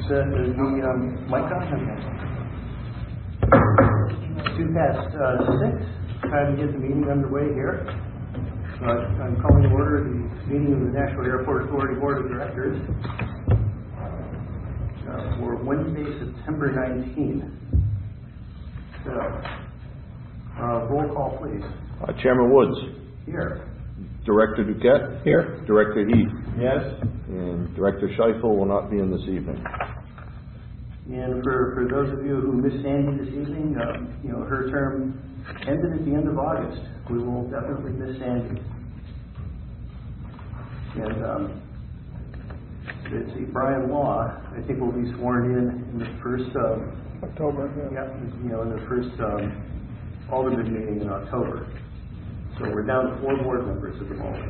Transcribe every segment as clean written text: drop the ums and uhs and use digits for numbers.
Mike on? 2 past 6. Time to get the meeting underway here. I'm calling to order the meeting of the National Airport Authority Board of Directors for Wednesday, September 19th. So, roll call, please. Chairman Woods. Here. Director Duquette. Here. Director Heath. Yes. And Director Scheifel will not be in this evening. And for those of you who missed Sandy this evening, her term ended at the end of August. We will definitely miss Sandy. And let's see, Brian Law, I think, will be sworn in the first October. Yeah, in the first Alderman meeting in October. So we're down to 4 board members at the moment.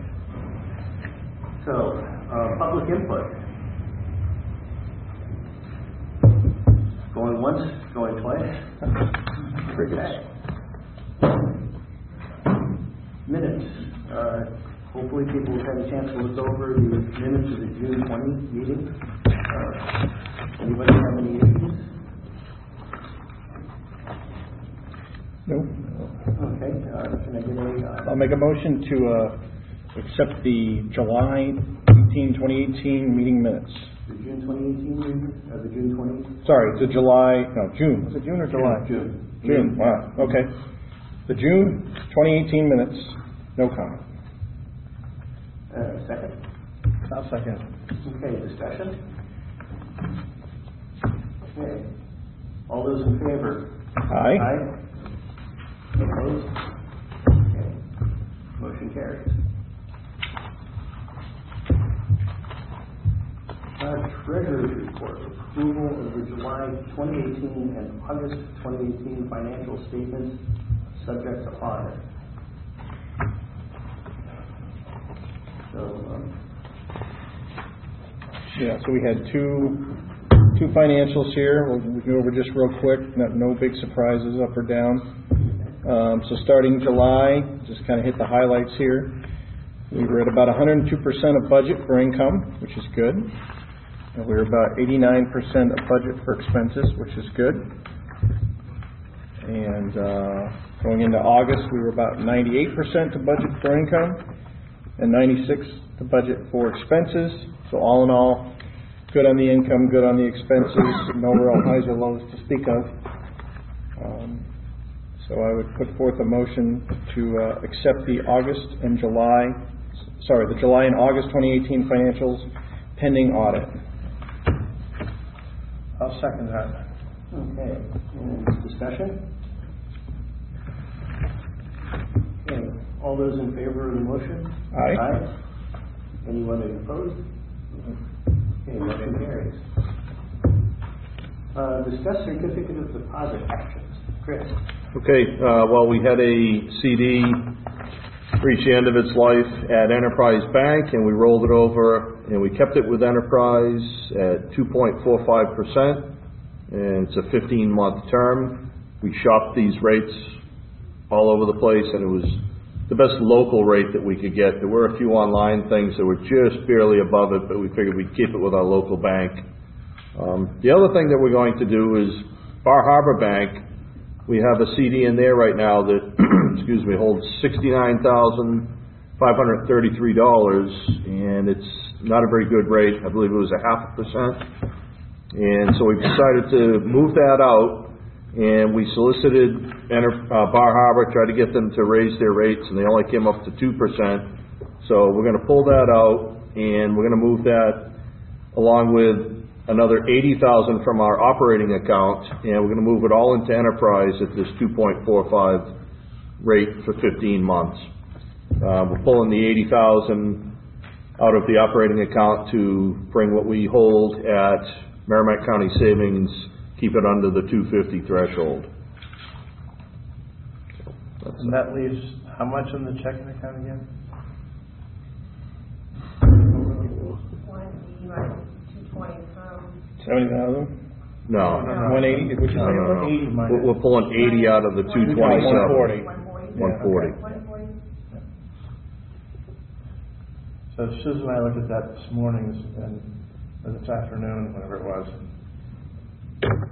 So public input. Going once, going twice. Okay. Minutes. Hopefully people have had a chance to look over the minutes of the June 20 meeting. Anybody have any issues? No. Okay. Can I get a... I'll make a motion to accept the July 2018 meeting minutes. The June 2018 meeting? The June 20? Sorry, the June. Was it June or July? June. Wow. Okay. The June 2018 minutes. No comment. Second? I'll second. Okay, discussion? Okay. All those in favor? Aye. Aye. Opposed? Okay. Motion carries. Treasurer's report. Approval of the July 2018 and August 2018 financial statements subject to audit. So, so we had two financials here. We'll go over just real quick. No big surprises up or down. So starting July, just kind of hit the highlights here. We were at about 102% of budget for income, which is good. And we were about 89% of budget for expenses, which is good. And going into August, we were about 98% to budget for income and 96% to budget for expenses. So all in all, good on the income, good on the expenses, no real highs or lows to speak of. So I would put forth a motion to accept the July and August 2018 financials pending audit. I'll second that. Okay. And discussion? Okay. All those in favor of the motion? Aye. Aye. Anyone opposed? Okay, motion carries. Discuss certificate of deposit actions. Chris. Okay, well, we had a CD reach the end of its life at Enterprise Bank, and we rolled it over, and we kept it with Enterprise at 2.45%, and it's a 15-month term. We shopped these rates all over the place, and it was the best local rate that we could get. There were a few online things that were just barely above it, but we figured we'd keep it with our local bank. The other thing that we're going to do is Bar Harbor Bank. We have a CD in there right now that, holds $69,533, and it's not a very good rate. I believe it was 0.5%. And so we decided to move that out, and we solicited Bar Harbor, tried to get them to raise their rates, and they only came up to 2%. So we're going to pull that out, and we're going to move that along with another $80,000 from our operating account, and we're going to move it all into Enterprise at this 2.45 rate for 15 months. We're pulling the $80,000 out of the operating account to bring what we hold at Merrimack County Savings, keep it under the 250 threshold. And that leaves how much in the checking account again? 70,000? No. 180? Would you say 80 minus? We're pulling 80 out of the 227. 140. So Susan and I looked at that this morning or this afternoon, whatever it was.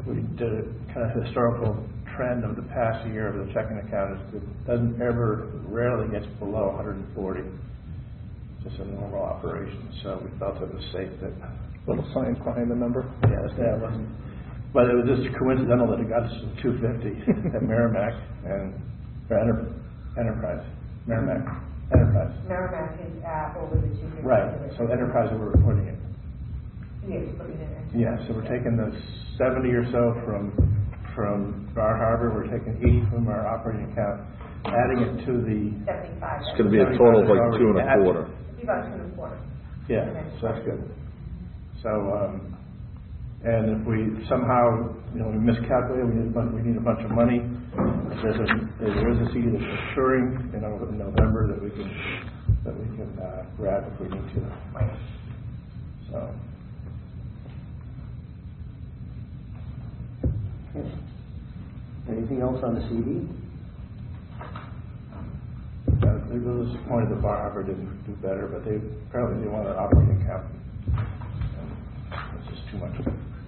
we did a kind of historical trend of the past year of the checking account. It doesn't ever, rarely gets below 140. Just a normal operation, so we felt it was safe that. Little science behind the number. Yes, yeah, it wasn't. But it was just coincidental that it got us to 250 at Merrimack and Enterprise. Merrimack Enterprise. Merrimack is at over the 250. Right. So Enterprise, we're reporting it. Yes, putting it in. Yeah. So we're taking the 70 or so from Bar Harbor. We're taking 80 from our operating account, adding it to the 75. It's going to be a total of like 2 1/4. It's about 2 1/4. Yeah, so that's good. So, and if we somehow, we miscalculate, we need a bunch of money. There is a CD that's maturing, in November that we can grab if we need to. So. Okay. Anything else on the CD? They were disappointed that Bar Harbor didn't do better, but apparently they want an operating account. It's just too much.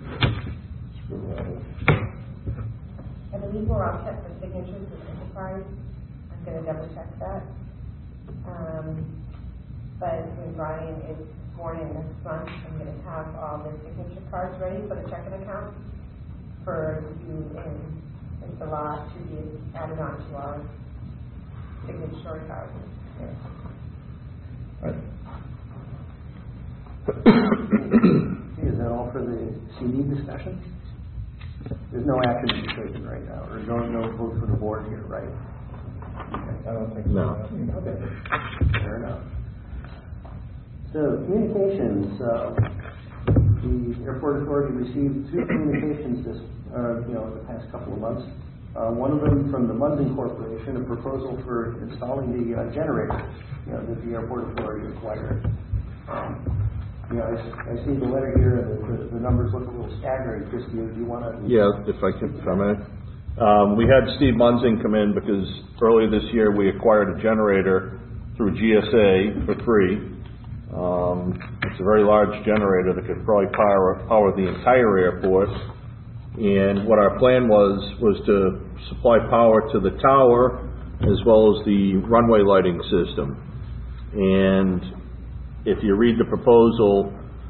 I believe we're all set for signatures with Enterprise. I'm going to double check that. But when Brian is sworn in next month, I'm going to have all the signature cards ready for the checking account for you and the law to be added on to our signature cards. Right. Is that all for the CD discussion? There's no action to be taken right now, or no vote for the board here, right? I don't think so. No. Okay, fair enough. So communications, the airport authority received 2 communications the past couple of months. One of them from the Munson Corporation, a proposal for installing the generator that the airport authority acquired. I see the letter here, and the numbers look a little staggering. Chris, do you want to? Yeah, if I may. We had Steve Munzing come in because earlier this year we acquired a generator through GSA for free. It's a very large generator that could probably power the entire airport. And what our plan was to supply power to the tower as well as the runway lighting system. And if you read the proposal,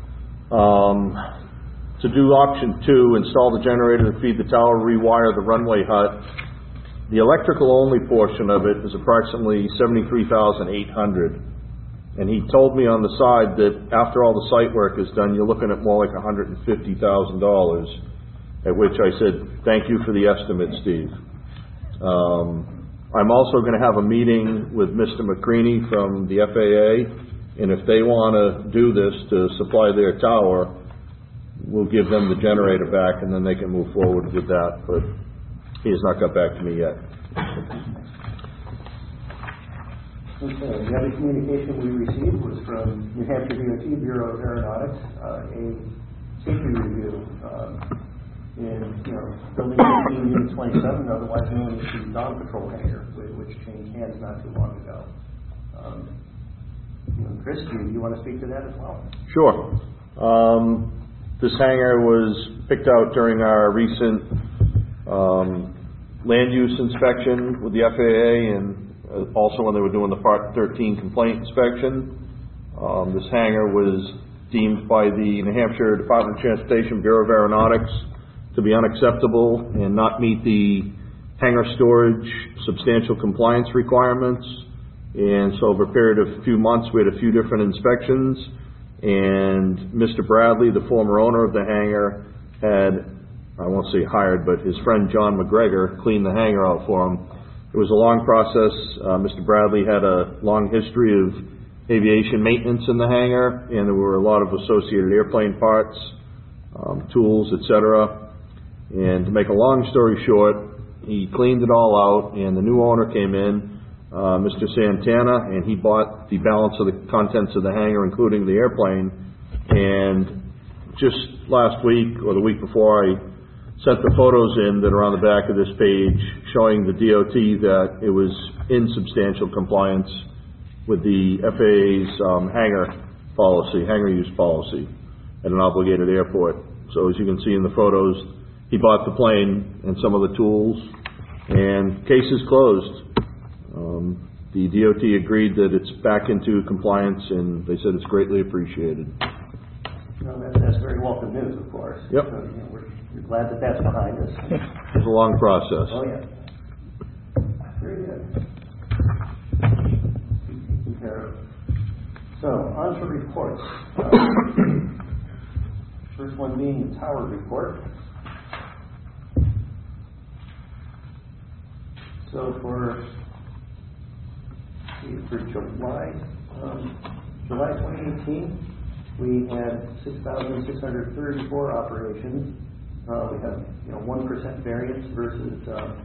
to do option 2, install the generator to feed the tower, rewire the runway hut, the electrical only portion of it is approximately $73,800. And he told me on the side that after all the site work is done, you're looking at more like $150,000, at which I said, thank you for the estimate, Steve. I'm also going to have a meeting with Mr. McCreany from the FAA, and if they want to do this to supply their tower, we'll give them the generator back, and then they can move forward with that, but he has not got back to me yet. Okay, the other communication we received was from New Hampshire DOT Bureau of Aeronautics, a safety review in Building 18, Unit 27, otherwise known as the Dawn Patrol hangar, which changed hands not too long ago. Chris, do you want to speak to that as well? Sure. This hangar was picked out during our recent land use inspection with the FAA and also when they were doing the Part 13 complaint inspection. This hangar was deemed by the New Hampshire Department of Transportation Bureau of Aeronautics to be unacceptable and not meet the hangar storage substantial compliance requirements. And so over a period of a few months, we had a few different inspections, and Mr. Bradley, the former owner of the hangar, had, I won't say hired, but his friend John McGregor cleaned the hangar out for him. It was a long process. Mr. Bradley had a long history of aviation maintenance in the hangar, and there were a lot of associated airplane parts, tools, etc. And to make a long story short, he cleaned it all out, and the new owner came in, Mr. Santana, and he bought the balance of the contents of the hangar, including the airplane. And just last week or the week before, I sent the photos in that are on the back of this page showing the DOT that it was in substantial compliance with the FAA's hangar use policy at an obligated airport. So as you can see in the photos, he bought the plane and some of the tools, and case is closed. The DOT agreed that it's back into compliance, and they said it's greatly appreciated. Well, that's very welcome news, of course. Yep. So, we're glad that that's behind us. It was a long process. Oh, yeah. Very good. Taken care of. So, on to reports. First one being the tower report. So for July 2018, we had 6,634 operations. We have 1% variance versus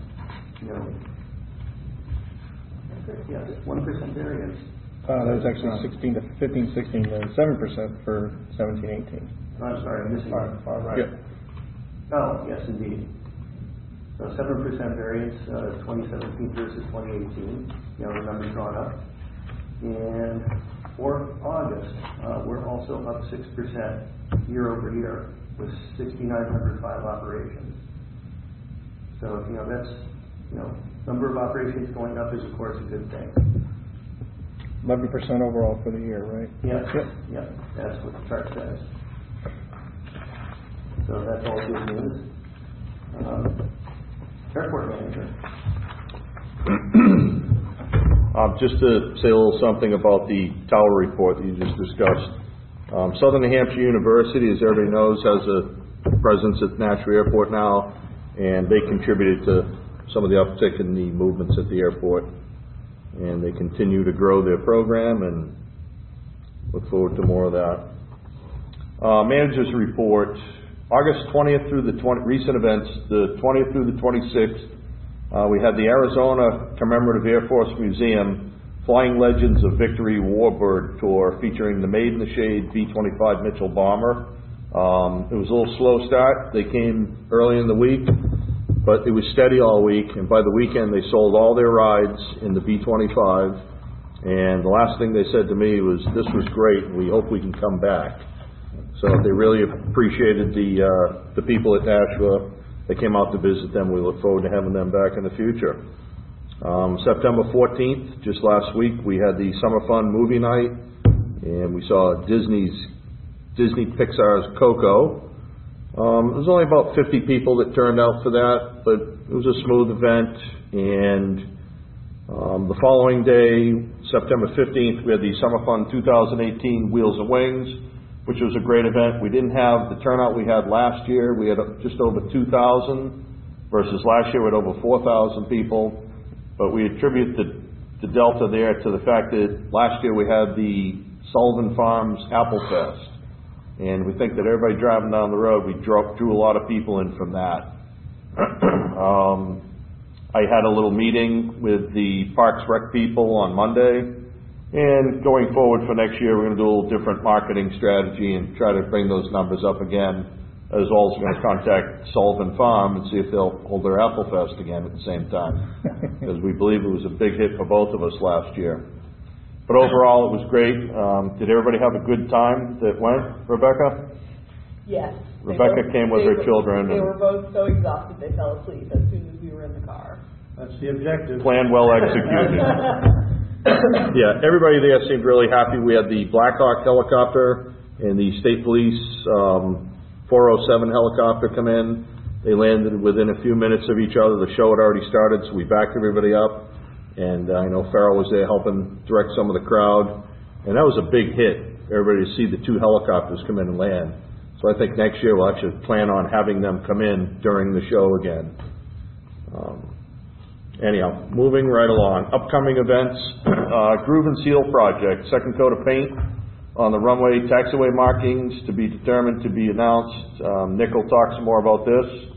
1% variance. That was actually 15, 16, 7% for 17, 18. I'm sorry, I'm missing one. Right. Yep. Oh, yes, indeed. So 7% variance, 2017 versus 2018. The number's gone up. And for August, we're also up 6% year over year with 6,905 operations. So, that's, number of operations going up is, of course, a good thing. 11% overall for the year, right? Yes. Yep. Yep. That's what the chart says. So that's all good news. Airport manager. Just to say a little something about the tower report that you just discussed. Southern New Hampshire University, as everybody knows, has a presence at Nashua Airport now, and they contributed to some of the uptick in the movements at the airport. And they continue to grow their program, and look forward to more of that. Manager's report. August 20th through the recent events, the 20th through the 26th, we had the Arizona Commemorative Air Force Museum Flying Legends of Victory Warbird Tour featuring the Made in the Shade B-25 Mitchell bomber. It was a little slow start. They came early in the week, but it was steady all week, and by the weekend they sold all their rides in the B-25, and the last thing they said to me was, "This was great, and we hope we can come back." So they really appreciated the people at Nashua. They came out to visit them. We look forward to having them back in the future. September 14th, just last week, we had the Summer Fun movie night, and we saw Disney Pixar's Coco. There was only about 50 people that turned out for that, but it was a smooth event. And the following day, September 15th, we had the Summer Fun 2018 Wheels and Wings, which was a great event. We didn't have the turnout we had last year. We had just over 2,000 versus last year we had over 4,000 people. But we attribute the delta there to the fact that last year we had the Sullivan Farms Apple Fest. And we think that everybody driving down the road, we drew a lot of people in from that. I had a little meeting with the Parks Rec people on Monday. And going forward for next year, we're going to do a little different marketing strategy and try to bring those numbers up again, as well as going to contact Sullivan Farm and see if they'll hold their Apple Fest again at the same time. Because we believe it was a big hit for both of us last year. But overall, it was great. Did everybody have a good time that went? Rebecca? Yes. Rebecca came with her children. They were both so exhausted they fell asleep as soon as we were in the car. That's the objective. Plan well executed. Yeah, everybody there seemed really happy. We had the Blackhawk helicopter and the State Police 407 helicopter come in. They landed within a few minutes of each other. The show had already started, so we backed everybody up. And I know Farrell was there helping direct some of the crowd. And that was a big hit, everybody to see the two helicopters come in and land. So I think next year we'll actually plan on having them come in during the show again. Anyhow, moving right along. Upcoming events, Groove and Seal Project, second coat of paint on the runway taxiway markings to be determined, to be announced. Nick will talk some more about this.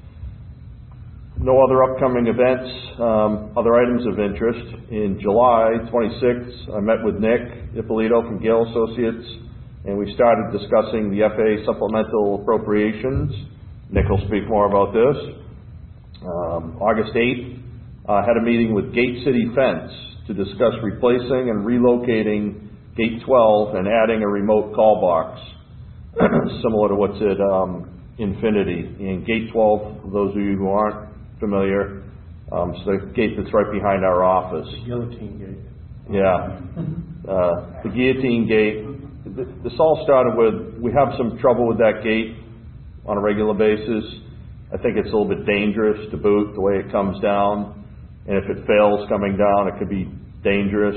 No other upcoming events, other items of interest. In July 26th, I met with Nick Ippolito from Gale Associates, and we started discussing the FAA supplemental appropriations. Nick will speak more about this. August 8th, I had a meeting with Gate City Fence to discuss replacing and relocating Gate 12 and adding a remote call box, similar to what's at Infinity. And Gate 12, for those of you who aren't familiar, it's the gate that's right behind our office. The guillotine gate. Yeah. The guillotine gate. This all started with, we have some trouble with that gate on a regular basis. I think it's a little bit dangerous to boot, the way it comes down. And if it fails coming down, it could be dangerous.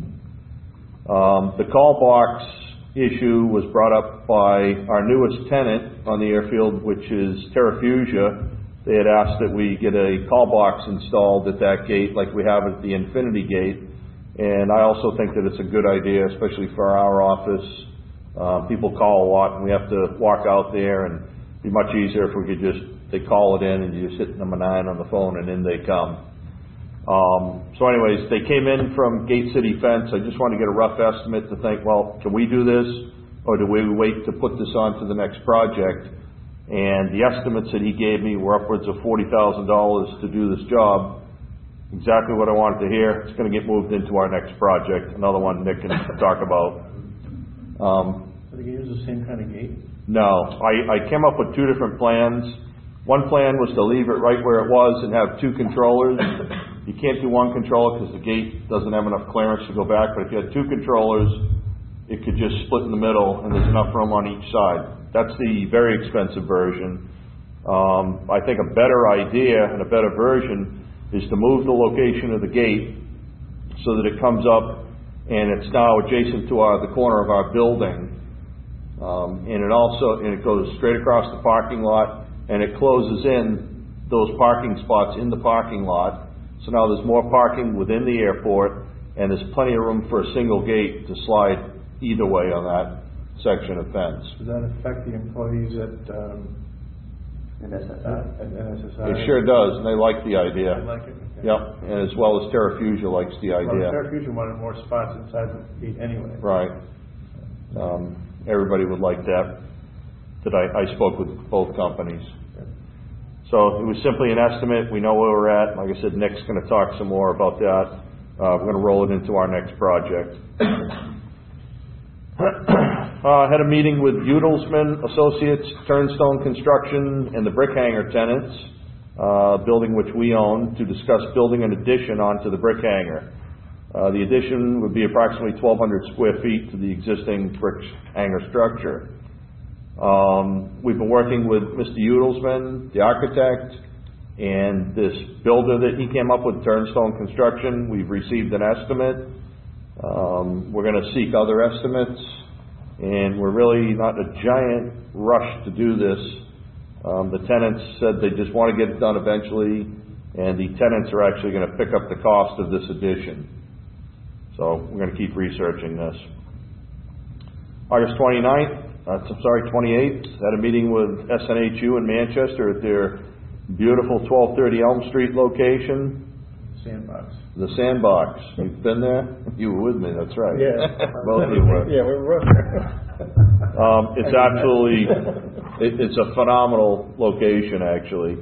The call box issue was brought up by our newest tenant on the airfield, which is Terrafugia. They had asked that we get a call box installed at that gate like we have at the Infinity Gate. And I also think that it's a good idea, especially for our office. People call a lot and we have to walk out there, and it'd be much easier if we could just, they call it in and you just hit number 9 on the phone and in they come. So anyways, they came in from Gate City Fence. I just wanted to get a rough estimate to think, well, can we do this, or do we wait to put this on to the next project? And the estimates that he gave me were upwards of $40,000 to do this job. Exactly what I wanted to hear. It's going to get moved into our next project, another one Nick can talk about. So they use the same kind of gate? No, I came up with 2 different plans. One plan was to leave it right where it was and have 2 controllers. You can't do 1 controller because the gate doesn't have enough clearance to go back, but if you had 2 controllers, it could just split in the middle and there's enough room on each side. That's the very expensive version. I think a better idea and a better version is to move the location of the gate so that it comes up and it's now adjacent to the corner of our building. And it goes straight across the parking lot, and it closes in those parking spots in the parking lot. So now there's more parking within the airport, and there's plenty of room for a single gate to slide either way on that section of fence. Does that affect the employees at NSSI? It sure does, and they like the idea. I like it. Okay. Yep, and as well as Terrafugia likes the idea. Well, Terrafugia wanted more spots inside the gate anyway. Right. Everybody would like that. I spoke with both companies. So it was simply an estimate. We know where we're at. Like I said, Nick's going to talk some more about that. We're going to roll it into our next project. I had a meeting with Udelsman Associates, Turnstone Construction, and the Brick Hangar tenants, building which we own, to discuss building an addition onto the Brick Hangar. The addition would be approximately 1,200 square feet to the existing brick hangar structure. We've been working with Mr. Udelsman, the architect, and this builder that he came up with, Turnstone Construction. We've received an estimate. We're going to seek other estimates, and we're really not in a giant rush to do this. The tenants said they just want to get it done eventually, and the tenants are actually going to pick up the cost of this addition. So we're going to keep researching this. August 28th, had a meeting with SNHU in Manchester at their beautiful 1230 Elm Street location. Sandbox. The Sandbox. You've been there? You were with me, that's right. Yeah. Both of you were. Yeah, we were there. It's absolutely, it's a phenomenal location, actually.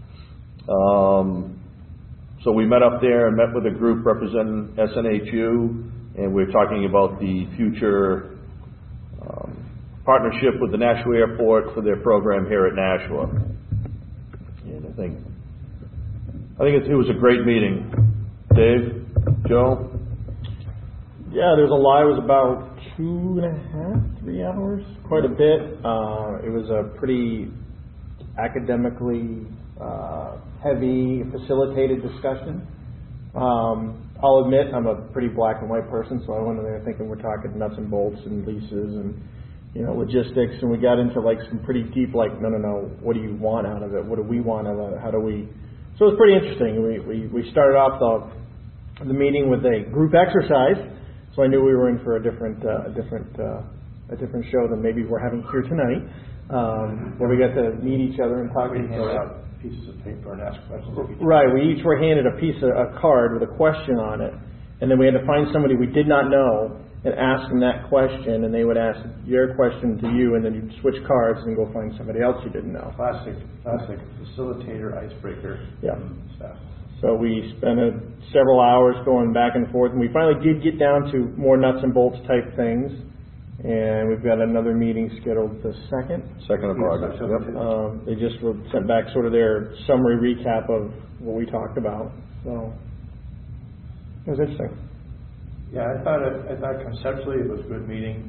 So we met up there and met with a group representing SNHU, and we're talking about the future partnership with the Nashua Airport for their program here at Nashua. And I think it was a great meeting. Dave, Joe? Yeah, there's a lot. It was about 2.5, 3 hours, quite a bit. It was a pretty academically heavy, facilitated discussion. I'll admit I'm a pretty black and white person, so I went in there thinking we're talking nuts and bolts and leases and logistics, and we got into like some pretty deep, like, no, what do you want out of it? What do we want out of it? How do we? So it was pretty interesting. We started off the meeting with a group exercise, so I knew we were in for a different show than maybe we're having here tonight, where we got to meet each other and talk to each other. Pieces of paper and ask questions. Right, we each were handed a card with a question on it, and then we had to find somebody we did not know and ask them that question, and they would ask your question to you, and then you'd switch cards and go find somebody else you didn't know. Classic facilitator, icebreaker stuff. So we spent several hours going back and forth, and we finally did get down to more nuts and bolts type things. And we've got another meeting scheduled the 2nd. 2nd of August, yep. They just sent back sort of their summary recap of what we talked about, so it was interesting. Yeah, I thought conceptually it was a good meeting.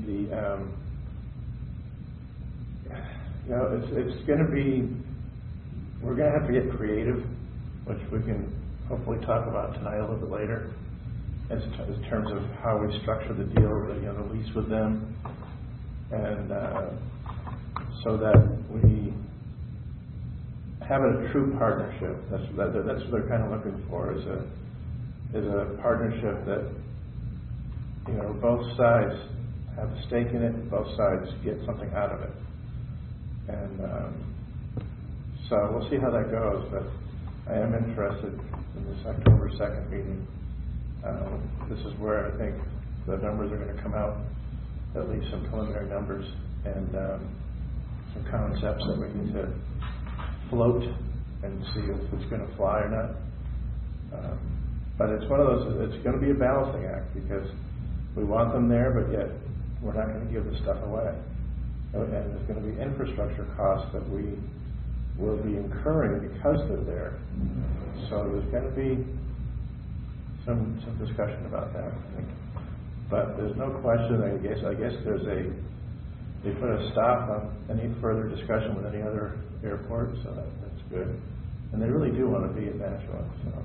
It's going to be, we're going to have to get creative, which we can hopefully talk about tonight a little bit later, in terms of how we structure the deal, the lease with them, and so that we have a true partnership. That's what they're kind of looking for, is a partnership that both sides have a stake in it, and both sides get something out of it. And so we'll see how that goes, but I am interested in this October 2nd meeting. This is where I think the numbers are going to come out, at least some preliminary numbers, and some concepts that we need to float and see if it's going to fly or not. But it's one of those, it's going to be a balancing act, because we want them there, but yet we're not going to give the stuff away. And there's going to be infrastructure costs that we will be incurring because they're there. So there's going to be some discussion about that, I think. But there's no question, I guess they put a stop on any further discussion with any other airport, so that's good. And they really do want to be in Nashua,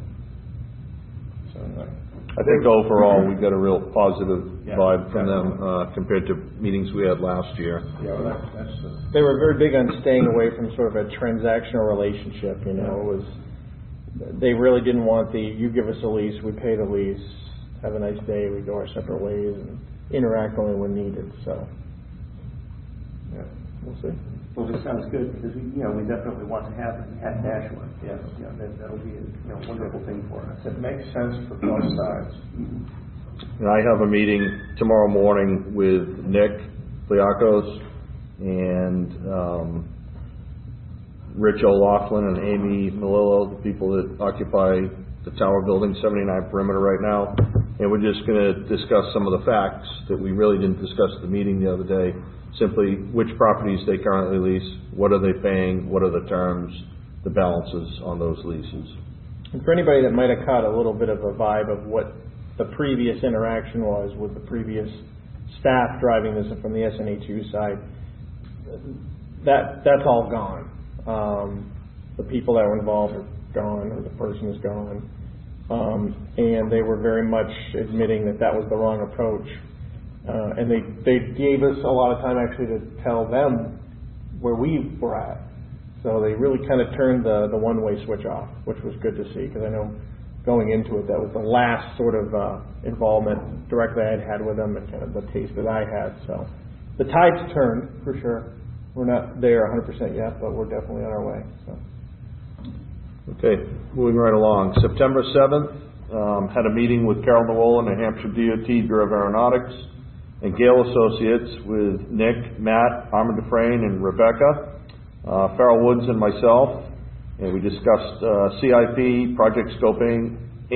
so anyway. I think overall we got a real positive vibe from them compared to meetings we had last year. Yeah, well, they were very big on staying away from sort of a transactional relationship. It was, they really didn't want you give us a lease, we pay the lease, have a nice day, we go our separate ways, and interact only when needed. So yeah, we'll see. Well, this sounds good, because we definitely want to have it at Nashua. Yes, that'll be a wonderful thing for us. It makes sense for both sides. And I have a meeting tomorrow morning with Nick Pliakos and Rich O'Loughlin and Amy Melillo, the people that occupy the Tower Building, 79 Perimeter right now. And we're just going to discuss some of the facts that we really didn't discuss at the meeting the other day. Simply which properties they currently lease, what are they paying, what are the terms, the balances on those leases. And for anybody that might have caught a little bit of a vibe of what the previous interaction was with the previous staff driving this from the SNHU side, that's all gone. The people that were involved are gone, or the person is gone. And they were very much admitting that was the wrong approach. And they gave us a lot of time actually to tell them where we were at. So they really kind of turned the one-way switch off, which was good to see, because I know going into it, that was the last sort of involvement directly I had with them, and kind of the taste that I had. So the tide's turned, for sure. We're not there 100% yet, but we're definitely on our way. So. Okay, moving right along. September 7th, had a meeting with Carol Nolan, New Hampshire DOT Bureau of Aeronautics, and Gale Associates with Nick, Matt, Armin Dufresne, and Rebecca, Farrell Woods, and myself. And we discussed CIP, project scoping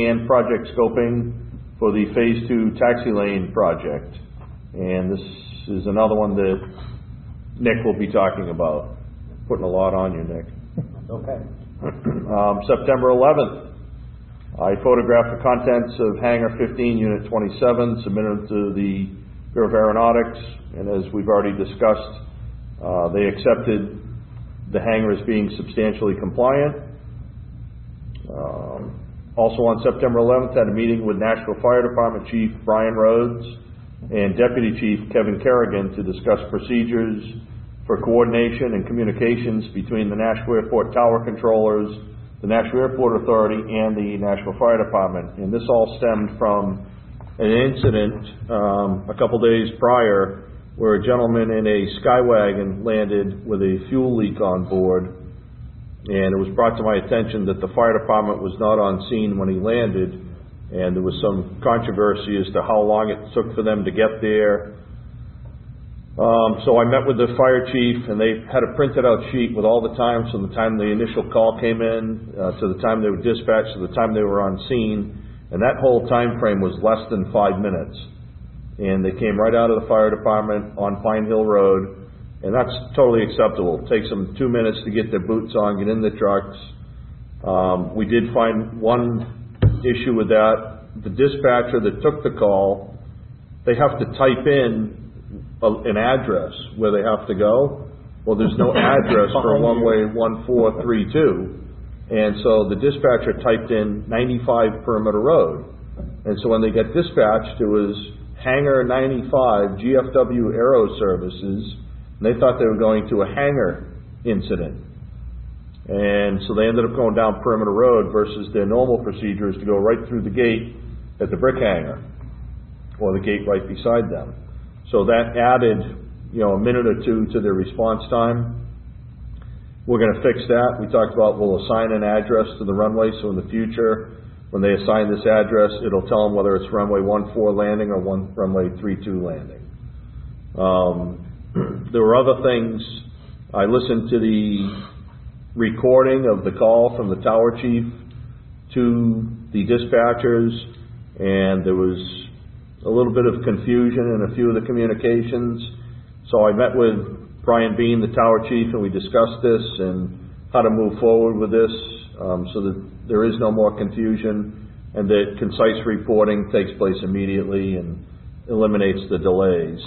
for the Phase 2 taxi lane project. And this is another one that Nick will be talking about. Putting a lot on you, Nick. Okay. September 11th, I photographed the contents of Hangar 15, Unit 27, submitted to the Bureau of Aeronautics, and as we've already discussed, they accepted the hangar as being substantially compliant. Also on September 11th, had a meeting with Nashville Fire Department Chief Brian Rhodes and Deputy Chief Kevin Kerrigan to discuss procedures for coordination and communications between the Nashville Airport Tower controllers, the Nashville Airport Authority, and the Nashville Fire Department. And this all stemmed from an incident a couple days prior where a gentleman in a Skywagon landed with a fuel leak on board, and it was brought to my attention that the fire department was not on scene when he landed, and there was some controversy as to how long it took for them to get there. So I met with the fire chief, and they had a printed out sheet with all the times from the time the initial call came in to the time they were dispatched to the time they were on scene, and that whole time frame was less than 5 minutes. and they came right out of the fire department on Pine Hill Road, and that's totally acceptable. It takes them 2 minutes to get their boots on, get in the trucks. We did find one issue with that. The dispatcher that took the call, they have to type in an address where they have to go. Well, there's no address for one-way 1432. And so the dispatcher typed in 95 Perimeter Road. And so when they got dispatched, it was Hangar 95 GFW Aero Services, and they thought they were going to a hangar incident. And so they ended up going down Perimeter Road versus their normal procedure is to go right through the gate at the brick hangar, or the gate right beside them. So that added, a minute or two to their response time. We're going to fix that. We talked about we'll assign an address to the runway, so in the future, when they assign this address, it'll tell them whether it's runway 14 landing or runway 32 landing. There were other things. I listened to the recording of the call from the tower chief to the dispatchers, and there was a little bit of confusion in a few of the communications. So I met with Brian Bean, the tower chief, and we discussed this and how to move forward with this so that there is no more confusion and that concise reporting takes place immediately and eliminates the delays.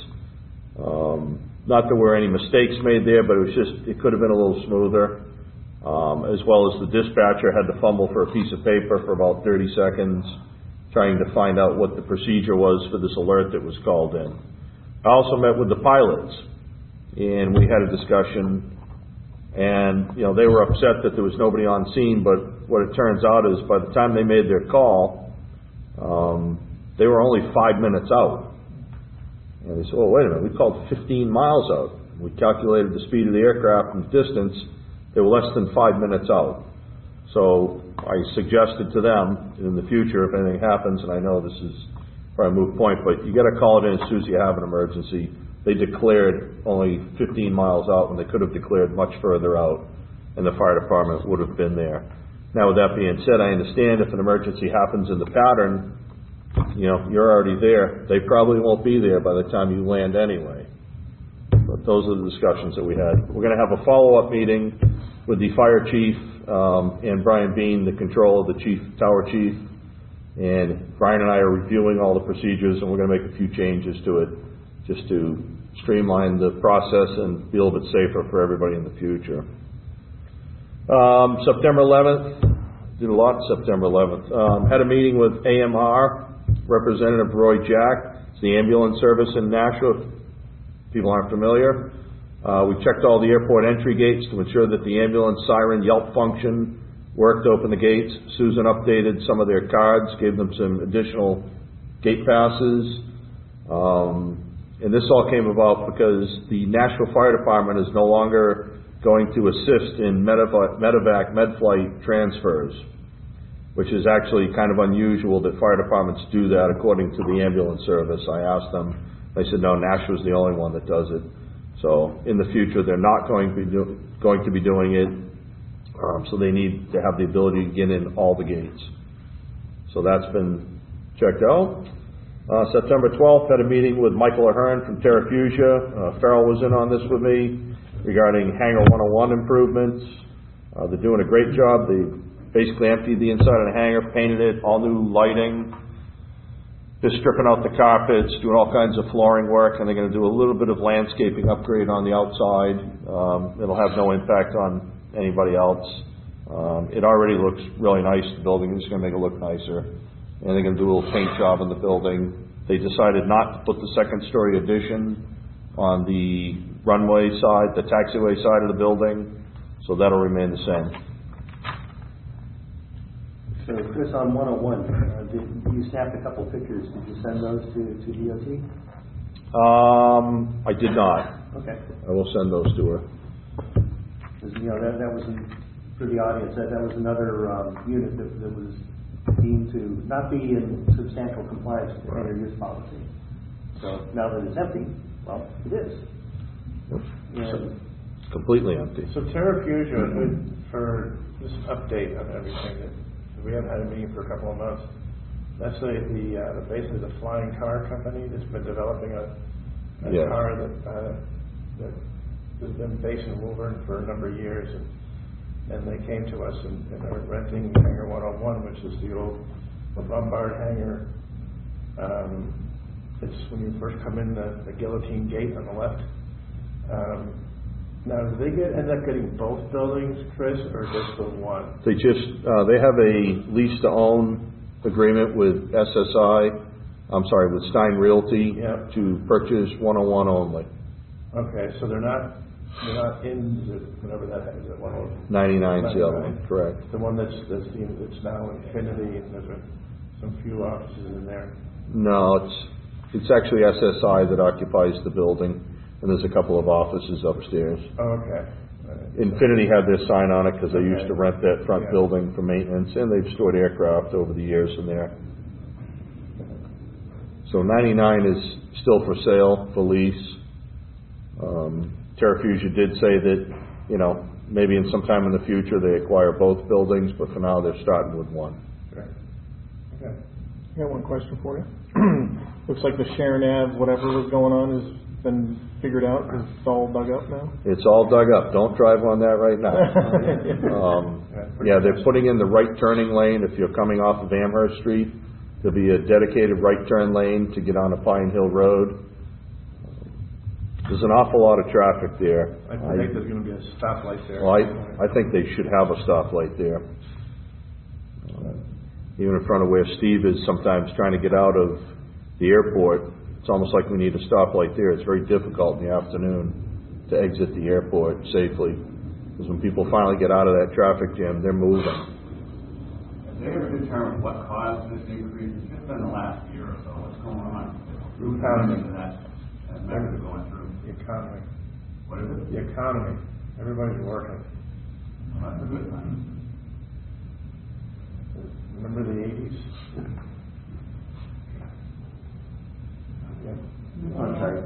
Not that there were any mistakes made there, but it could have been a little smoother. As well as the dispatcher had to fumble for a piece of paper for about 30 seconds trying to find out what the procedure was for this alert that was called in. I also met with the pilots, and we had a discussion, and they were upset that there was nobody on scene, but what it turns out is by the time they made their call, they were only 5 minutes out. And they said, oh, wait a minute, we called 15 miles out. We calculated the speed of the aircraft and the distance. They were less than 5 minutes out. So I suggested to them in the future, if anything happens, and I know this is probably a moot point, but you got to call it in as soon as you have an emergency. They declared only 15 miles out when they could have declared much further out, and the fire department would have been there. Now, with that being said, I understand if an emergency happens in the pattern, you're already there. They probably won't be there by the time you land anyway. But those are the discussions that we had. We're going to have a follow-up meeting with the fire chief and Brian Bean, the control of the tower chief. And Brian and I are reviewing all the procedures, and we're going to make a few changes to it just to streamline the process and be a little bit safer for everybody in the future. September 11th, did a lot September 11th. Had a meeting with AMR, Representative Roy Jack. It's the ambulance service in Nashua. People aren't familiar. We checked all the airport entry gates to ensure that the ambulance siren yelp function worked to open the gates. Susan updated some of their cards, gave them some additional gate passes. And this all came about because the Nashville Fire Department is no longer going to assist in medevac, med-flight transfers, which is actually kind of unusual that fire departments do that according to the ambulance service. I asked them, they said, no, Nashua's the only one that does it. So in the future, they're not going to be doing it. So they need to have the ability to get in all the gates. So that's been checked out. September 12th, had a meeting with Michael Ahern from Terrafugia. Farrell was in on this with me regarding Hangar 101 improvements. They're doing a great job. They basically emptied the inside of the hangar, painted it, all new lighting. They're stripping out the carpets, doing all kinds of flooring work, and they're going to do a little bit of landscaping upgrade on the outside. It'll have no impact on anybody else. It already looks really nice, the building. It's going to make it look nicer. And they're going to do a little paint job in the building. They decided not to put the second-story addition on the runway side, the taxiway side of the building, so that'll remain the same. So Chris, on 101, you snapped a couple pictures. Did you send those to DOT? I did not. Okay. I will send those to her. That was, for the audience, that was another unit that was deemed to not be in substantial compliance with the hangar use policy. So now that it's empty, well, it is. It's completely empty. So Terrafugia, for this update on everything, we haven't had a meeting for a couple of months. That's basically the flying car company that's been developing a Yeah. car that has been based in Woburn for a number of years, and they came to us and are renting Hangar 101, which is the old Lombard hangar. It's when you first come in the guillotine gate on the left. Now, do they end up getting both buildings, Chris, or just the one? They they have a lease to own agreement with with Stein Realty Yep. to purchase 101 only. Okay, so they're not in whatever that is, that 101. 99's the other one, correct. The one that's now Infinity, and there's some few offices in there. No, it's actually SSI that occupies the building, and there's a couple of offices upstairs. Oh, okay. Infinity had their sign on it because they used to Okay. rent that front Yeah. building for maintenance, and they've stored aircraft over the years in there. So 99 is still for sale, for lease. Terrafugia did say that, maybe in some time in the future they acquire both buildings, but for now they're starting with one. Sure. Okay. I got one question for you. Looks like the Sharon Ave, whatever was going on, has been figured out, because it's all dug up now. It's all dug up. Don't drive on that right now. Yeah, they're putting in the right turning lane. If you're coming off of Amherst Street, there'll be a dedicated right turn lane to get onto Pine Hill Road. There's an awful lot of traffic there. I think there's going to be a stoplight there. Well, I think they should have a stoplight there. Even in front of where Steve is sometimes trying to get out of the airport, it's almost like we need a stoplight there. It's very difficult in the afternoon to exit the airport safely. Because when people finally get out of that traffic jam, they're moving. Have they ever determined what caused this increase? It's just been the last year or so. What's going on? Economy. That numbers are going through. The economy. What is it? The economy. Everybody's working. Well, that's a good thing. Remember the 80s? I'm sorry.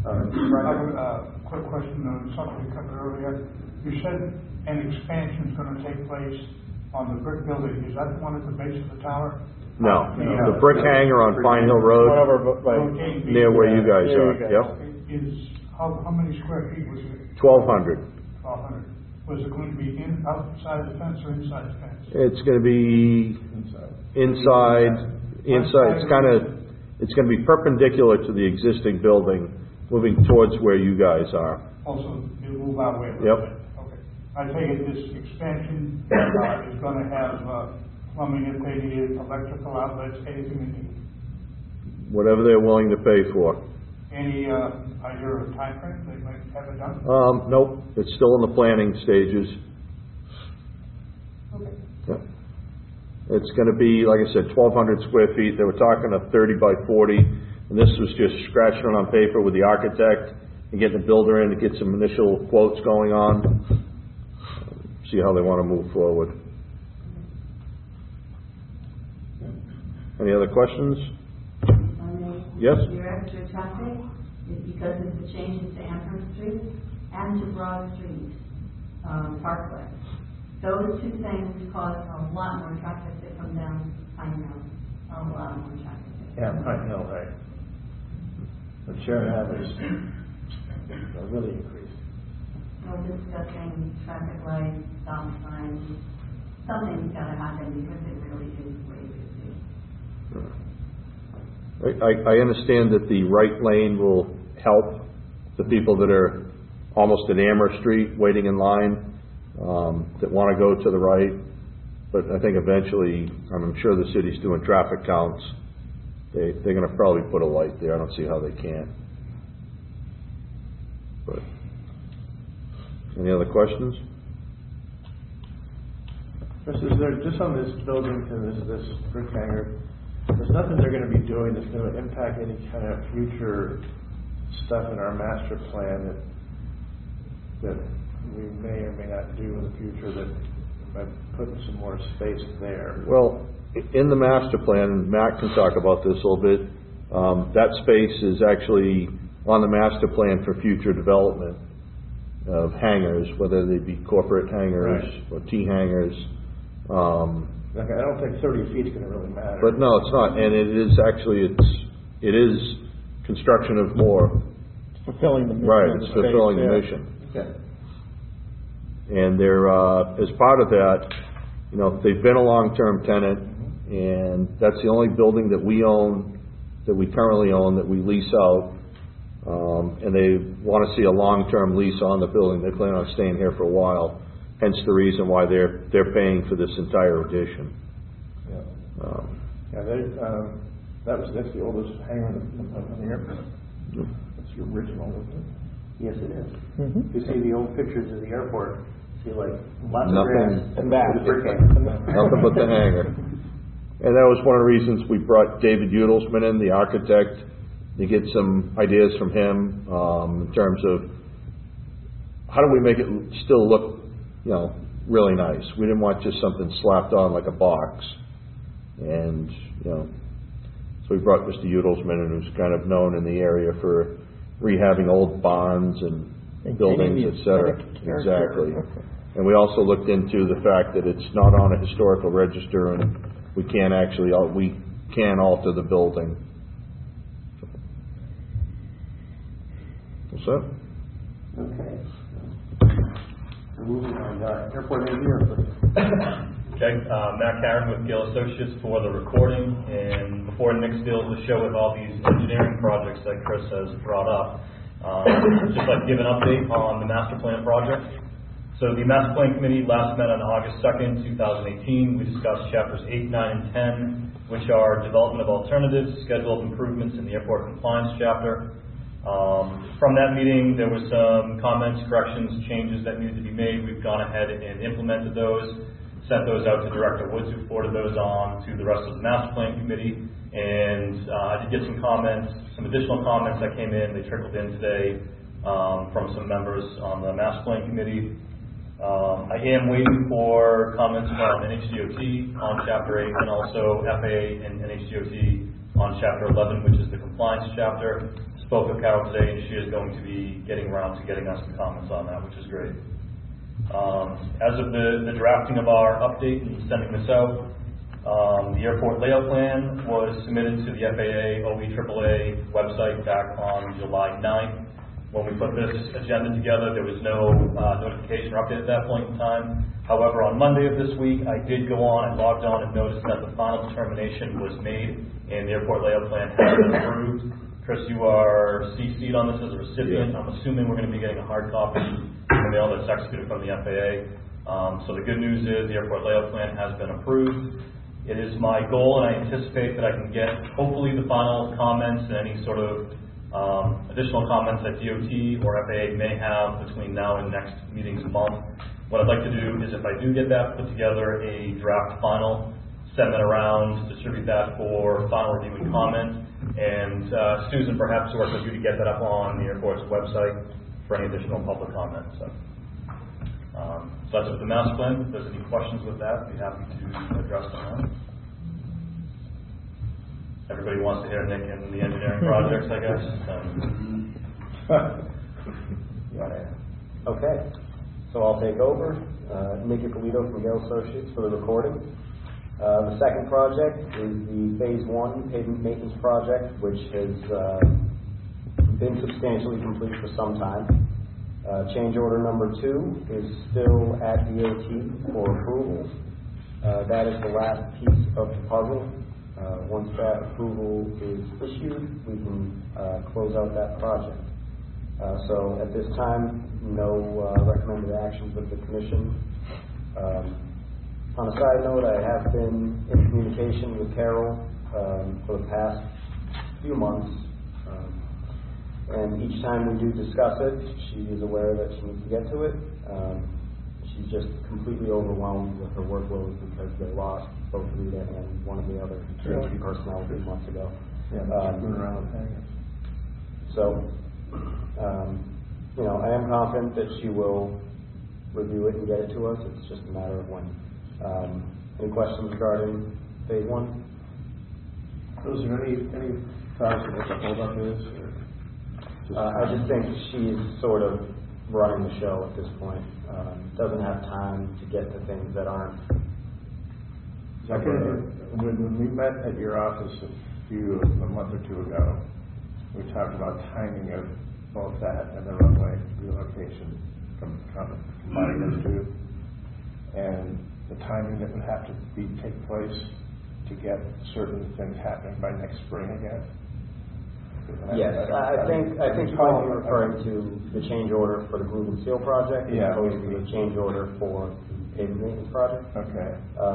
Quick question on something you covered earlier. You said an expansion is going to take place on the brick building. Is that the one at the base of the tower? No, the brick hangar on Pine Hill Road, near where you guys are. Yep. How many square feet was it? 1,200. 1,200. Was it going to be outside the fence or inside the fence? It's going to be inside. It's going to be perpendicular to the existing building, moving towards where you guys are. Also, it'll move that way a little Yep. bit. Okay. I take it this expansion is going to have plumbing if they need it, electrical outlets, anything they need. Whatever they're willing to pay for. Any idea of a time frame they might have it done? Nope, it's still in the planning stages. Okay. Yep. It's going to be, like I said, 1,200 square feet. They were talking a 30 by 40, and this was just scratching it on paper with the architect and getting the builder in to get some initial quotes going on. See how they want to move forward. Any other questions? Yes? Your extra traffic is because of the changes to Amherst Street and to Broad Street, Parkway. Those two things cause a lot more traffic to come down Pine Hill. A lot more traffic. Yeah, Pine Hill, right. But Sharon Ave is really increased. We're discussing traffic lights, stop signs. Something's got to happen because it really is way too big. I understand that the right lane will help the people that are almost at Amherst Street waiting in line, that want to go to the right. But I think eventually, I'm sure the city's doing traffic counts. They're going to probably put a light there. I don't see how they can't. But any other questions? Chris, is there, just on this building, this brick hangar, there's nothing they're going to be doing that's going to impact any kind of future stuff in our master plan that we may or may not do in the future that by putting some more space there? Well, in the master plan, Matt can talk about this a little bit, that space is actually on the master plan for future development of hangars, whether they be corporate hangars or T hangars. Like, I don't think 30 feet's gonna really matter. But no, it's not, and it is actually, it is construction of more, Fulfilling the mission. right, of it's the space, fulfilling the yeah. mission. Okay. And they're, as part of that, you know, they've been a long-term tenant, and that's the only building that we own, that we currently own, that we lease out. And they want to see a long-term lease on the building. They plan on staying here for a while, hence the reason why they're paying for this entire addition. Yeah. That's the oldest hangar in the airport. That's the original, isn't it? Yes, it is. Mhm. You see the old pictures of the airport, see like lots of Nothing. grass. And that. with a brick hangar. Nothing but the hangar. And that was one of the reasons we brought David Udelsman in, the architect, to get some ideas from him, in terms of how do we make it still look, you know, really nice. We didn't want just something slapped on like a box. And, you know, so we brought Mr. Udelsman in, who's kind of known in the area for rehabbing old barns and buildings, the et cetera. aesthetic character. Exactly. And we also looked into the fact that it's not on a historical register, and we can alter the building. What's that? Okay. We're moving on, airport engineer, please. Okay, Matt Karen with Gill Associates for the recording, and before Nick steals the show with all these engineering projects that Chris has brought up, just like to give an update on the master plan project. So the master plan committee last met on August 2nd, 2018. We discussed chapters 8, 9, and 10, which are development of alternatives, scheduled improvements in the airport compliance chapter. From that meeting, there was some comments, corrections, changes that needed to be made. We've gone ahead and implemented those, sent those out to Director Woods, who forwarded those on to the rest of the master plan committee. And I did get some comments, some additional comments that came in. They trickled in today from some members on the master plan committee. I am waiting for comments from NHDOT on Chapter 8 and also FAA and NHDOT on Chapter 11, which is the compliance chapter. Spoke with Carol today, and she is going to be getting around to getting us some comments on that, which is great. As of the drafting of our update and sending this out, the airport layout plan was submitted to the FAA OE website back on July 9th. When we put this agenda together, there was no notification or update at that point in time. However, on Monday of this week, I did go on and logged on and noticed that the final determination was made, and the airport layout plan has been approved. Chris, you are CC'd on this as a recipient. Yeah. I'm assuming we're going to be getting a hard copy in the mail that's executed from the FAA. So the good news is the airport layout plan has been approved. It is my goal, and I anticipate that I can get hopefully the final comments and any sort of additional comments that DOT or FAA may have between now and next meeting's month. What I'd like to do is, if I do get that, put together a draft final, send that around, distribute that for final review and comment. And Susan, perhaps work with you to get that up on the airport's website for any additional public comment. So that's with the master plan. If there's any questions with that, I'd be happy to address them now. Everybody wants to hear Nick and the engineering projects, I guess. Okay, so I'll take over. Nick Ippolito from Gale Associates for the recording. The second project is the Phase 1 pavement maintenance project, which has been substantially complete for some time. Change order number 2 is still at DOT for approval. That is the last piece of the puzzle. Once that approval is issued, we can close out that project. So at this time, no recommended actions with the Commission. On a side note, I have been in communication with Carol for the past few months, and each time we do discuss it, she is aware that she needs to get to it. She's just completely overwhelmed with her workload because they lost both Rita and one of the other DOT personnel a few months ago. So, I am confident that she will review it and get it to us. It's just a matter of when. Any questions regarding Phase 1? Is there any thoughts of what the hold up is? I just think she's sort of running the show at this point. Doesn't have time to get to things that aren't When we met at your office a month or two ago, we talked about timing of both that and the runway relocation combining those two, and the timing that would have to take place to get certain things happening by next spring again. Yes, I think you might be referring to the change order for the Groove and Seal project, as opposed to the change order for the pavement maintenance project. Okay.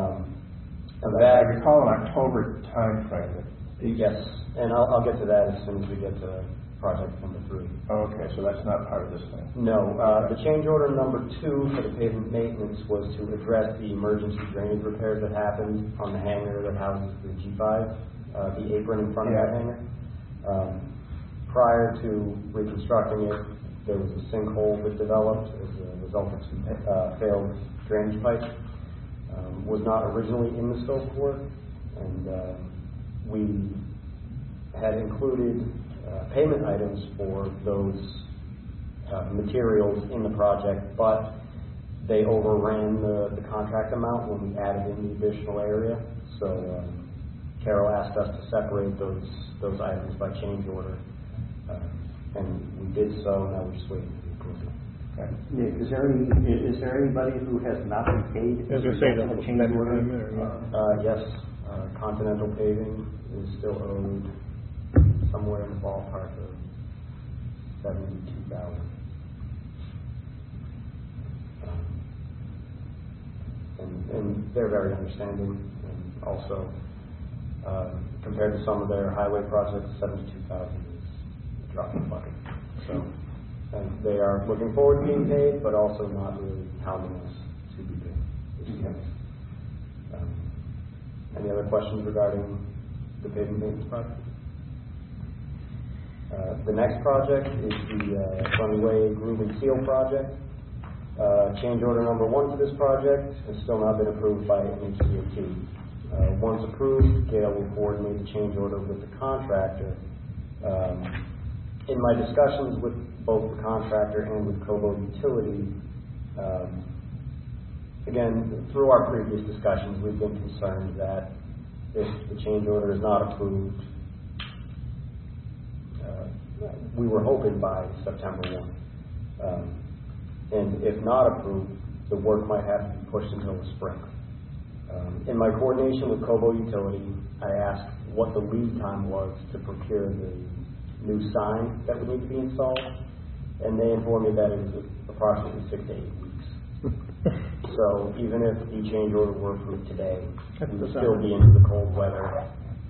I recall an October timeframe. Yes, and I'll get to that as soon as we get to project number 3. Okay, so that's not part of this thing? No, the change order number 2 for the pavement maintenance was to address the emergency drainage repairs that happened on the hangar that houses the G5, the apron in front of that hangar. Prior to reconstructing it, there was a sinkhole that developed as a result of some failed drainage pipes. Was not originally in the scope of work, and we had included payment items for those materials in the project, but they overran the contract amount when we added in the additional area. So Carol asked us to separate those items by change order, and we did so. Now we're just waiting for the approval. Okay. Nick, is there anybody who has not been paid? As I say, the change order. Yes, Continental Paving is still owed somewhere in the ballpark of $72,000. And they're very understanding, and also compared to some of their highway projects, $72,000 is a drop in the bucket. So, and they are looking forward to being paid, but also not really hounding us to be paid. Any other questions regarding the pavement maintenance project? The next project is the Runway Groove and Seal project. Change order number 1 for this project has still not been approved by NHDOT. Once approved, Gail will coordinate the change order with the contractor. In my discussions with both the contractor and with Cobo Utility, again, through our previous discussions, we've been concerned that if the change order is not approved, we were hoping by September 1. And if not approved, the work might have to be pushed until the spring. In my coordination with Cobo Utility, I asked what the lead time was to procure the new sign that would need to be installed, and they informed me that it was approximately 6 to 8 weeks. So even if the change order were approved today, we would still be into the cold weather,